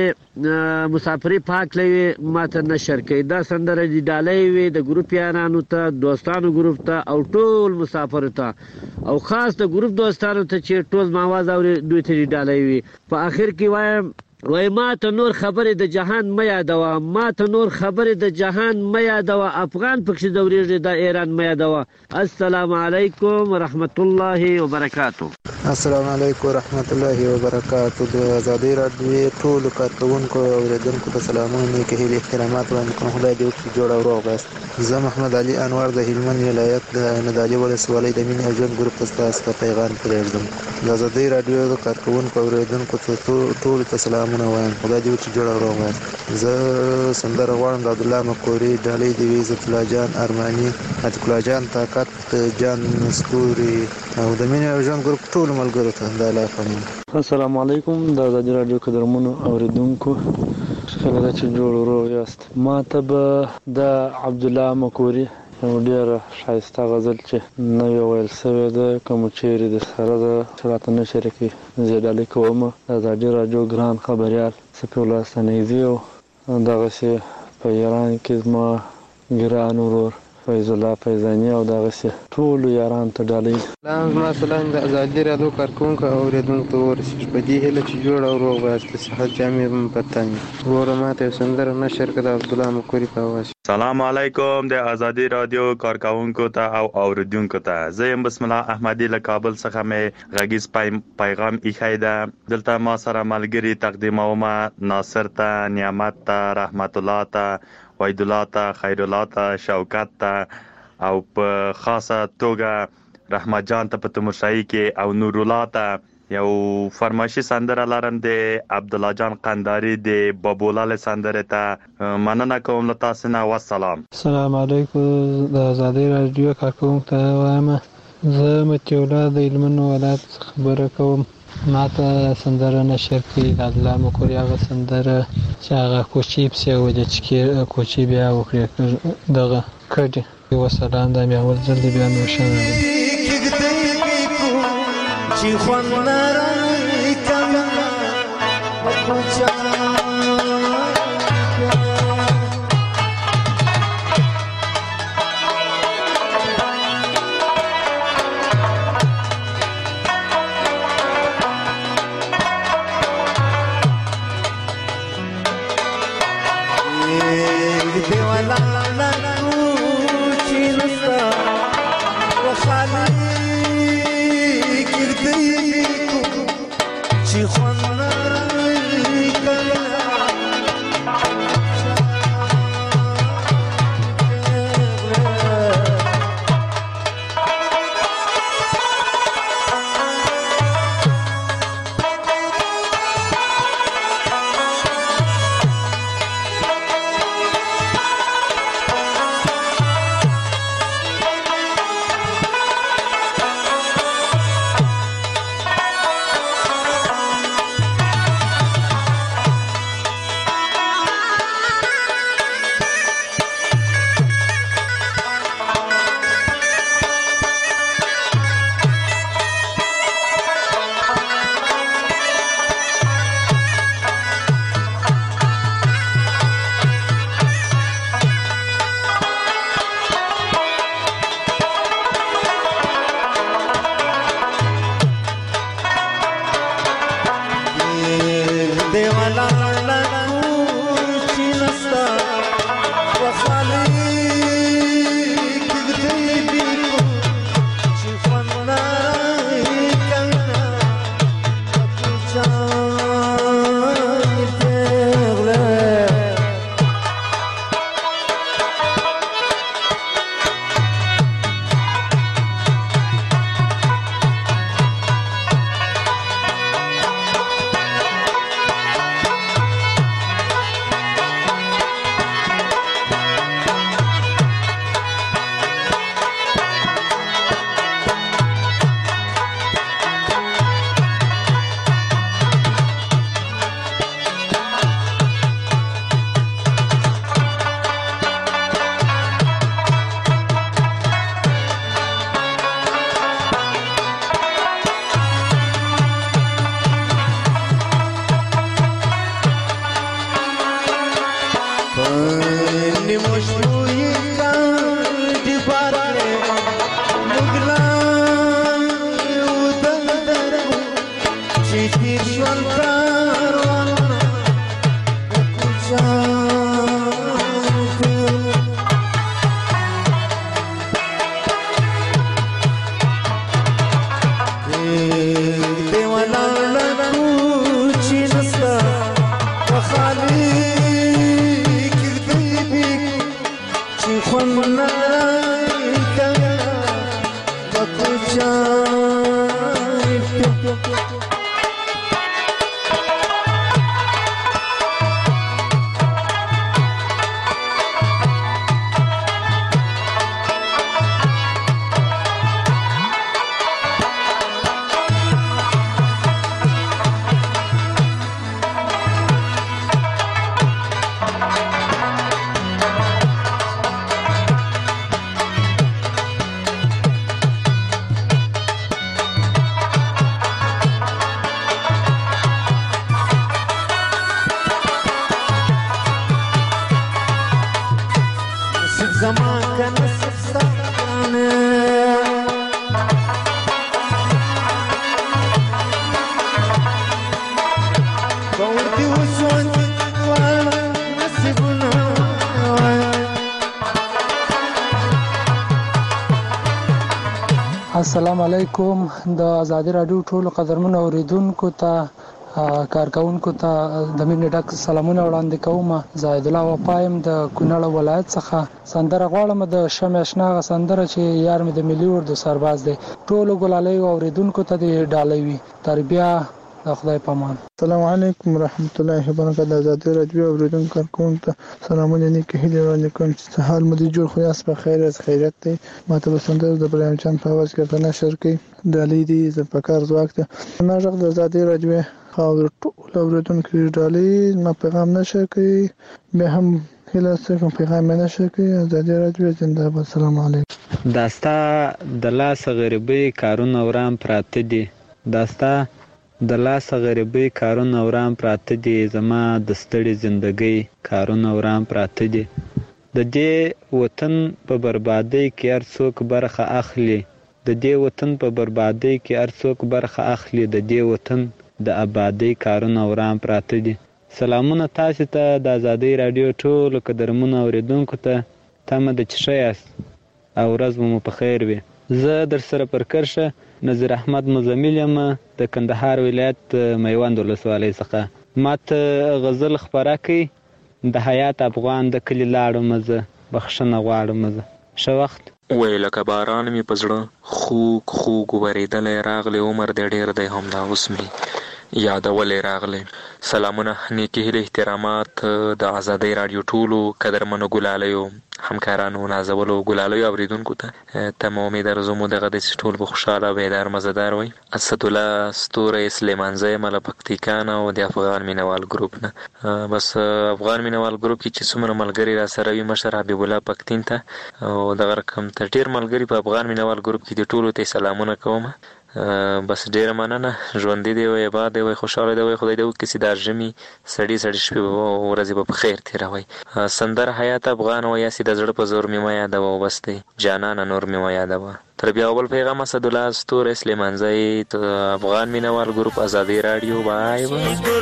مسافرۍ پاک لوي ما ته نشر کوي دا سندره د ډالۍ وي د ګروپ یارانو ته دوستانو ګروپ ته او ټول مسافرو ته او خاص د ګروپ دوستانو ته چې ټول ما आवाज اوري دوی ته ډالۍ وي په اخر کې وایم وای ما ته نور خبرې د جهان مې یادوه ما ته نور خبرې د جهان مې یادوه افغان پکښې ځورېږي د ایران مې یادوه السلام علیکم ورحمت الله وبرکاتو السلام علیکم ورحمت الله وبرکاتو د ازادي راډیو ټولو کارکوونکو او اوریدونکو ته سلامونه نیکې هیلې احترامات وړاندې کوم خدای دې وکړي جوړ او روغ یاست زه محمد علي انور د هلمند ولایت د نادعلي ولسوالۍ د مینې او ژوند ګروپ ته ستاسو ته پیغام پرېږدم د ازادي راډیو د کارکوونکو او اوریدونکو ته ټولو ته سلامونه وایم خدای دې وکړي جوړ او روغ یاست زه سندره غواړم د عبدالله مکوري ډالۍ دې وي عزت الله جان ارماني عتیق الله جان طاقت جان مستوري او د مینې او ژوند ګروپ ټول ملګرو ته د الله پامین السلام علیکم د ازادي راډیو قدرمنو اوریدونکو خلک چې جوړ روغ یاست ما ته به د عبدالله مکوري یو ډېره ښایسته غزل چې نوې ویل شوې ده کوم چیرې د سره ده چې راته نشر کړي زه ډالۍ کوم د ازادي راډیو ګران خبریال صفي الله ستانکزي او دغسې په ایران کې زما ګران ورور فیض الله فیضاني او دغسې ټولو یارانو ته ډالۍ سلام زما سلام د ازادي راډیو کارکوونکو او اوریدونکو ته ورسېږي په دې هیله چې جوړ او روغ یاست د صحت جامې به مو په تن وي وروره ما ته یو سندره نشر کړه د عبدالله مکوري په اواز سلام علیکم د ازادي راډیو کارکوونکو ته او اوریدونکو ته زه یم بسم الله احمدي له کابل څخه مې غږیز پیغام ایښی ده دلته ما سره ملګري تقدیموم ناصر ته نعمت ته رحمت الله ته وحید الله ته خیر الله ته شوکت ته او په خاصه توګه رحمت جان ته په تیمورشاهي کې او نور الله ته یو فرمایشي سندره لرم د عبد الله جان قنداری د بابولاله سندره ته مننه کوم له تاسو نه والسلام السلام علیکم د ازادي راډیو کارکوونکو ته وایم زه متولا د هلمند ولایت خبره کوم ما ته سندره نشر کړي د عبدالله مکوري هغه سندره چې هغه کوچي پسې وجه چې کوچي بیا وکړي دغه کډي وسلام د مې اول ځل بیا نو شنه چې خوند نرای کما بچا دیوالا لا کوچی رستا وشلو یې کاندې بار کړې موږ لا یو دلدرو چې تېر شول کاروانونه السلام علیکم. د آزادي راډیو ټولو قدرمنو اوریدونکو ته کارکونکو ته د مینې ډک سلامونه وړاندې کوم. زاهد الله وپایم د کونړ ولایت څخه سندره غواړم د شمع اشنا سندره چې یار مې د ملي اردو سرباز دی. ټولو ګلالۍ اوریدونکو ته د ډالۍ وي. تر بیا د خدای پامان. السلام علیکم ورحمت الله وبرکاته. آزادي راډیو اوریدونکو کارکونکو ته سلامونه نیکه هیله وړاندې کوم چې حال مو دې جوړ خو یاست په خیر از خیریت دی. ماته به سندره د ابراهیم جان په اواز کې په نشر کې ډالۍ دي ز پکار ځواک ته نه ژغ د آزادي راډیو او ټول اوریدونکو ډالۍ ما پیغام نشر کوي به هم هله څه پیغام نشر کوي. آزادي راډیو زنده باد. السلام علیکم. داستا د لاس غریبي کارونه ورام پراته دي. داستا د لاس غریبي کارونه ورام پراته دي. زما د ستړي زندګۍ کارونه ورام پراته دي. د دې وطن په بربادۍ کې هر څوک برخه اخلي. د دې وطن په بربادۍ کې هر څوک برخه اخلي. د دې وطن د آبادۍ کارونه ورام پراته دي. سلامونه تاسو ته د آزادۍ راډیو ټولو قدرمنو اوریدونکو ته. تمه ده چې ښه یاست او ورځ مو په خیر وي. زه در سره پر کرشه نظیر احمد مزمل یم د کندهار ولایت میوند ولسوالۍ څخه. ماته غزل خپره کړئ د حیات افغان د کلي لاړم زه بخښنه غواړم زه. ښه وخت. وی لکه باران مې په زړه خوږ خوږ ورېدلی راغلی عمر دی ډېر دی همدا اوس مې یادولی راغلی. سلامونه نیکې هیلې احترامات د آزادۍ راډیو ټولو قدرمنو ګلالیو همکارانو نازولو ګلالیو اوریدونکو ته. تمه امید ارزو مو دغه داسې ټول به خوشحاله بیدار مزهدار وي. اسدالله ستوری سلیمانزی مه له پکتیکا نه او د افغان مینوال ګروپ نه. بس افغان مینوال ګروپ کې چې څومره ملګري را سره وي مشر حبیب الله پکتین ته او دغه رقم ته ډېر ملګري په افغان مینوال ګروپ کې د ټولو ته سلامونه کوم. بس ډیره مننه. ژوندي دی وي آباد دی وي خوشحاله دی وي خدای دې وکړي چې دا ژمي سړې سړې شپې به ورځې به په خیر تېروئ. سندره حیات افغان وایه چې د زړه په زور مې مه یادوه او بس دی جانانه نور مې مه یادوه. تر بیا بل پیغام اسدالله ستوری سلیمانزی افغان مینوال ګروپ آزادۍ راډیو. بای بای.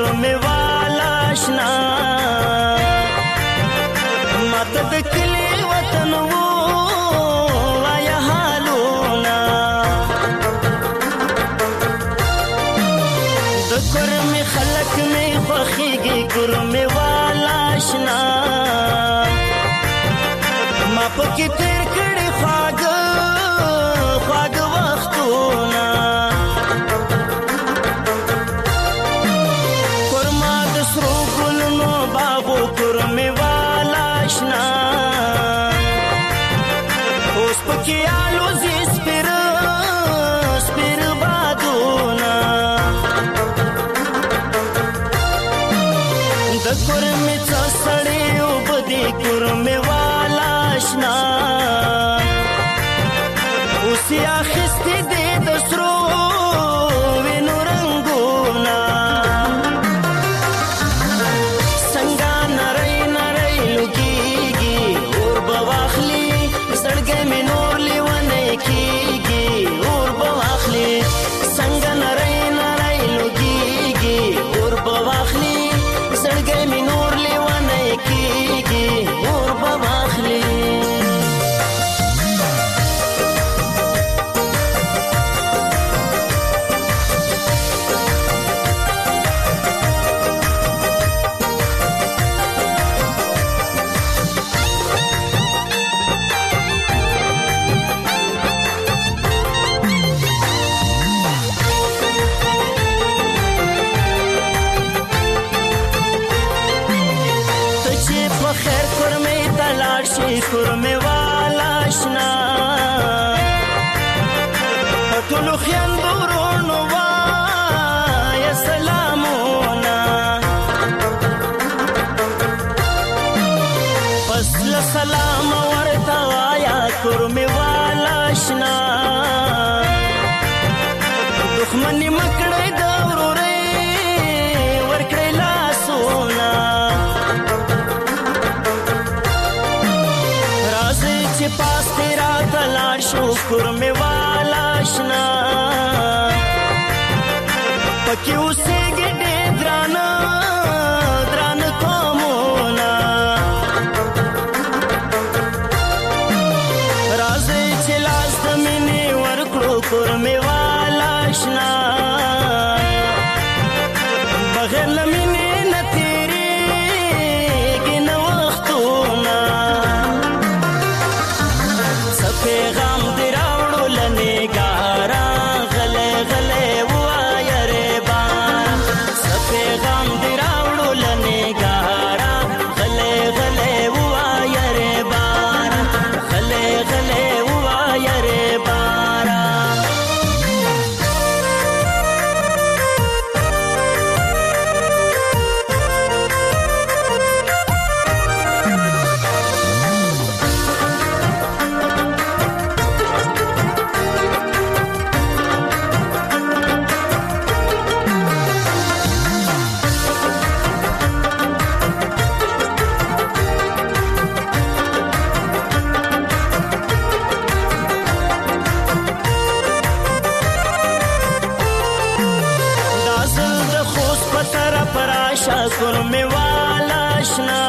کرمی خلق می خوخیگی کرمی والا شنا ما پکی تیر کڑی خواگ خواگ وقتونا کرما دسرو گلنو باغو کرمی والا شنا اس پکی آلو زی سپیر سپیر بادونا د کرمی څه سړی اوبه دي کرمی والا اشنا اوس یې اخیستې دي د سرو وینو رنګونه څنګه نری نری لګېږي اور آشنا ټولو خویندو ورونو وایه سلامونه پس له سلامه ورته وایه کورمې والا آشنا دښمني مه کړئ د ورورۍ ورکړئ لاسونه راځئ چې پاس دې راته لاړ شو کورمې والا آشنا پکې اوسېږي ډېر درانه درانه قومونه راځئ چې لاس د مینې ورکړو کورمې والا آشنا بغیر له مینې نه تېرېږي نه وختونه څه پیغام دې راوړو له نګاره غلی غلی ووایه ریباره څه پیغام دې راوړو له نګاره غلی غلی ووایه ریباره غلی غلی ووایه ریباره کورمې والا آشنا